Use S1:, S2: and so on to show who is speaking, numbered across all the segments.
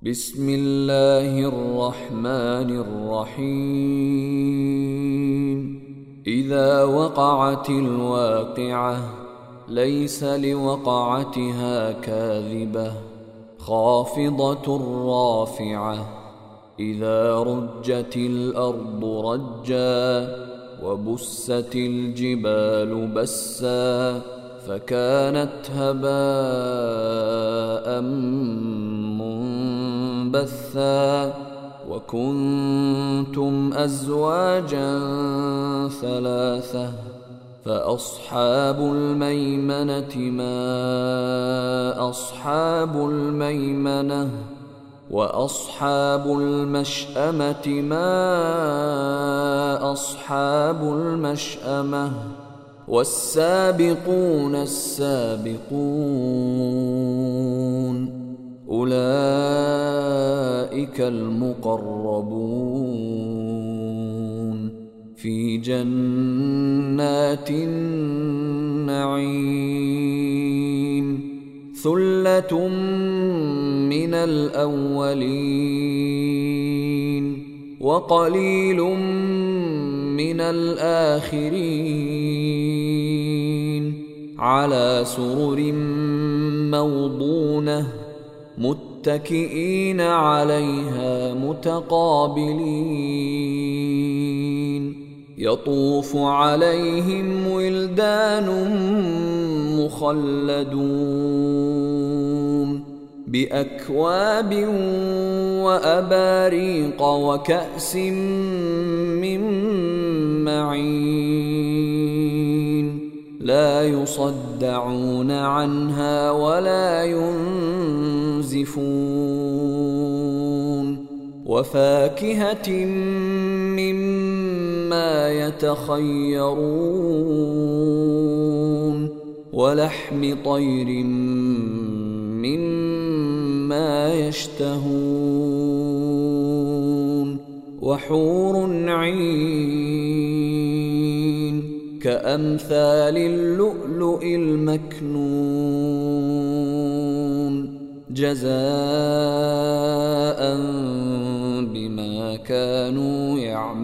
S1: بسم الله الرحمن الرحيم إذا وقعت الواقعة ليس لوقعتها كاذبة خافضة رافعة إذا رجت الأرض رجا وبست الجبال بسا فكانت هباء منبثا وكنتم أزواجا ثلاثة فأصحاب الميمنة ما أصحاب الميمنة وأصحاب المشأمة ما أصحاب المشأمة والسابقون السابقون أولئك المقربون في جنات النعيم ثلة من الأولين وقليل من الآخرين على سرر موضونة متكئين عليها متقابلين يطوف عليهم ولدان مخلدون بأكواب وأباريق وكأس من معين لا يصدعون عنها ولا ينزفون وفاكهة مما يتخيرون ولحم طير مما يشتهون وحور عين كأمثال اللؤلؤ المكنون جزاء بما كانوا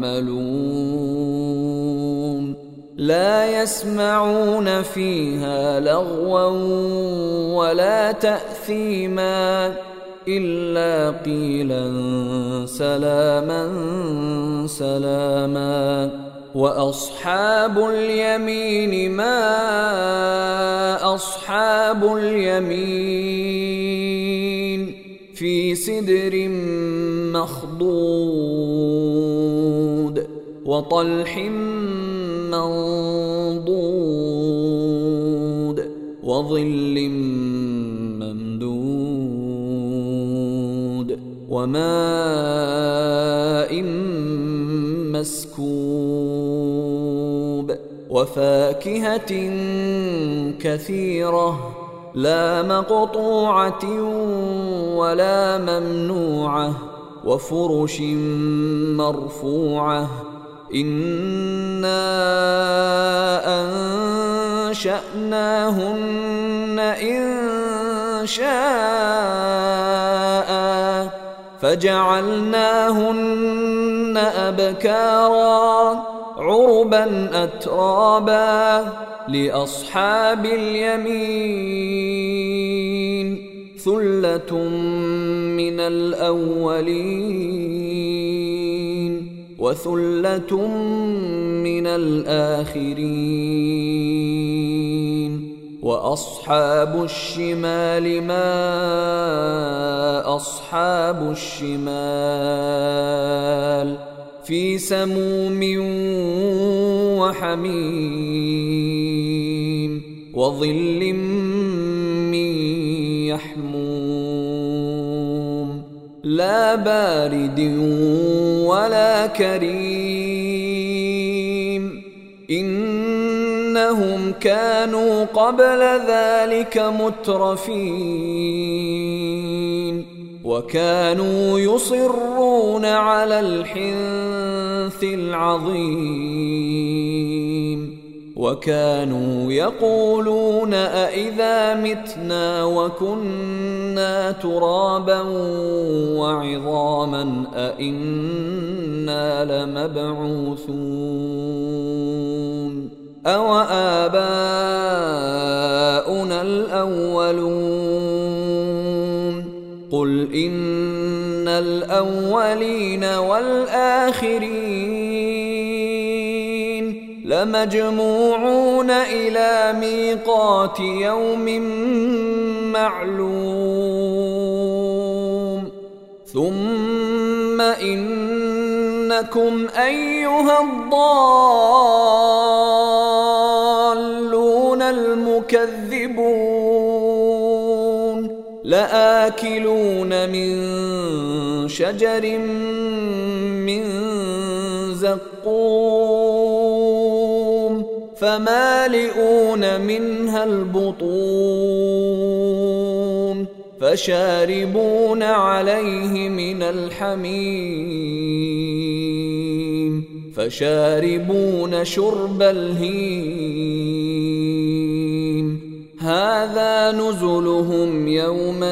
S1: يعملون لا يسمعون فيها لغوا ولا تأثيما إلا قيلا سلاما سلاما وأصحاب اليمين ما أصحاب اليمين في سدر مخضود وطلح منضود وظل ممدود وماء مسكوب وفاكهة كثيرة لا مقطوعة ولا ممنوعة وفرش مرفوعة إنا أنشأناهن إن شاء فجعلناهن أبكارا عربا أترابا لأصحاب اليمين ثلة من الأولين وثلة من الآخرين وأصحاب الشمال ما أصحاب الشمال في سموم وحميم وظل من يحموم لا بارد ولا كريم إنهم كانوا قبل ذلك مترفين وكانوا يصرون على الحنث العظيم وكانوا يقولون أإذا متنا وكنا ترابا وعظاما أإنا لمبعوثون أوآباؤنا الأولون قل إن الأولين والآخرين لمجموعون إلى ميقات يوم معلوم ثم إنكم أيها الضالون المكذبون لآكلون من شجر من زقوم فمالئون منها البطون فشاربون عليه من الحميم فشاربون شرب الهيم هذا نزلهم يوم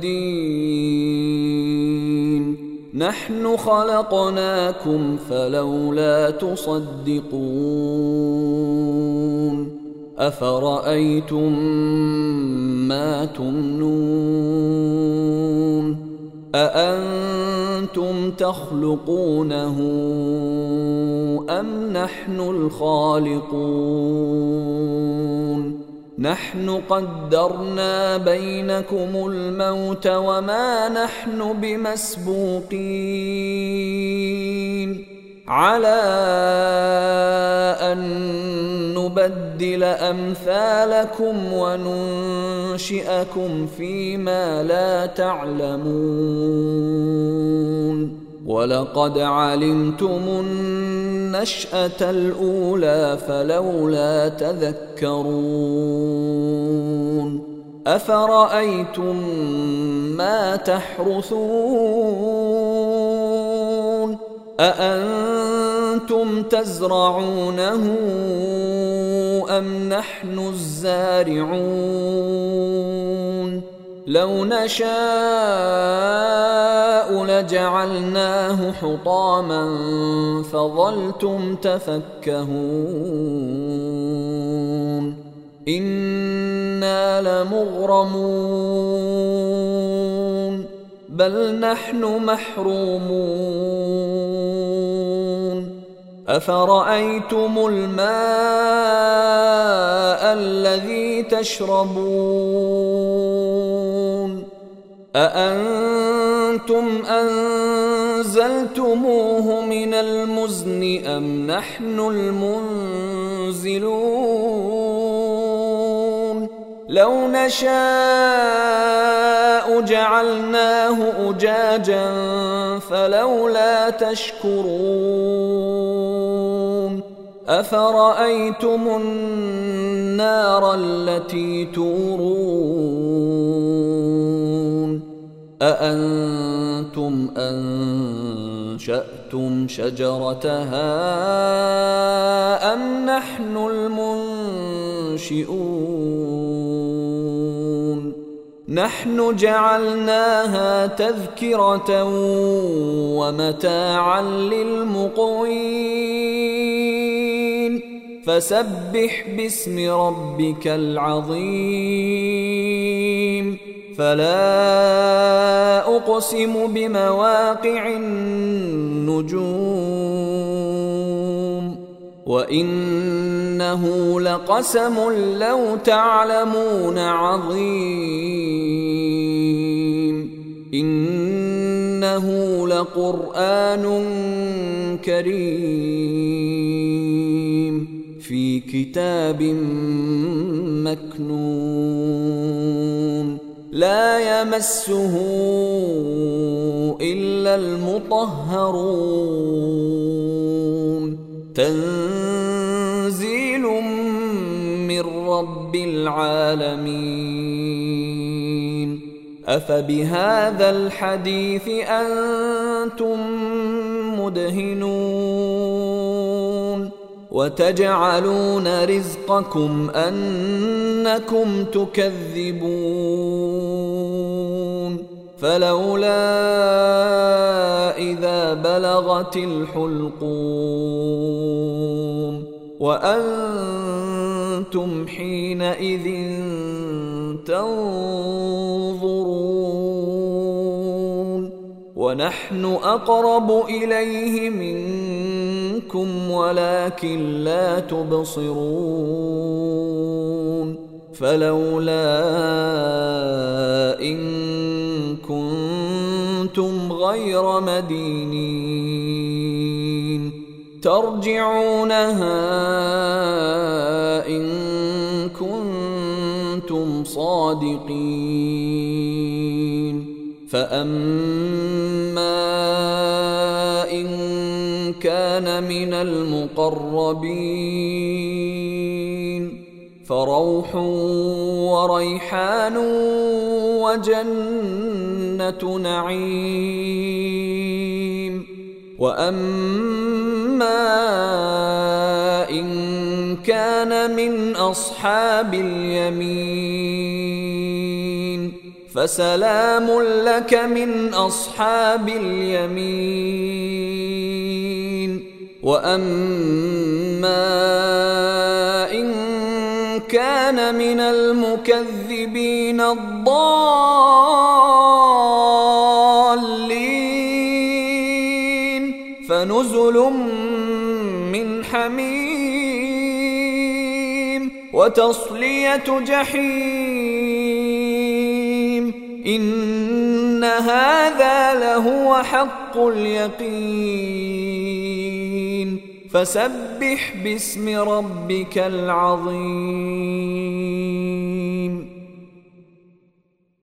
S1: الدين نحن خلقناكم فلولا تصدقون أفرأيتم ما تمنون أأنتم تخلقونه أم نحن الخالقون نحن قدرنا بينكم الموت وما نحن بمسبوقين على أن نبدل أمثالكم وننشئكم فيما لا تعلمون ولقد علمتم النشأة الأولى فلولا تذكرون أفرأيتم ما تحرثون أأنتم تزرعونه أم نحن الزارعون لو نشاء لجعلناه حطاما فظلتم تفكهون إنا لمغرمون بل نحن محرومون أفرأيتم الماء الذي تشربون أأنتم أنزلتموه من المزن أم نحن المنزلون لو نشاء جعلناه أجاجا فلولا تشكرون أفرأيتم النار التي تورون أأنتم أنشأتم شجرتها أم نحن المنشئون نحن جعلناها تذكرة ومتاعا للمقوين فسبح باسم ربك العظيم فلا أقسم بمواقع النجوم وإنه لقسم لو تعلمون عظيم إنه لقرآن كريم في كتاب مكنون لا يمسه إلا المطهرون تنزيل من رب العالمين أفبهذا الحديث أنتم مدهنون وتجعلون رزقكم أنكم تكذبون فلولا إذا بلغت الحلقوم وأنتم حينئذ تنظرون ونحن أقرب إليه منكم ولكن لا تبصرون فلولا إن كنتم غير مدينين ترجعونها إن كنتم صادقين فأما إن كان من المقربين فروح وريحان وجنة نعيم وأما إن كان من أصحاب اليمين فسلام لك من أصحاب اليمين وأما إن كان من المكذبين الضالين فنزل من حميم وتصلية جحيم إن هذا لهو حق اليقين فسبح باسم ربك العظيم.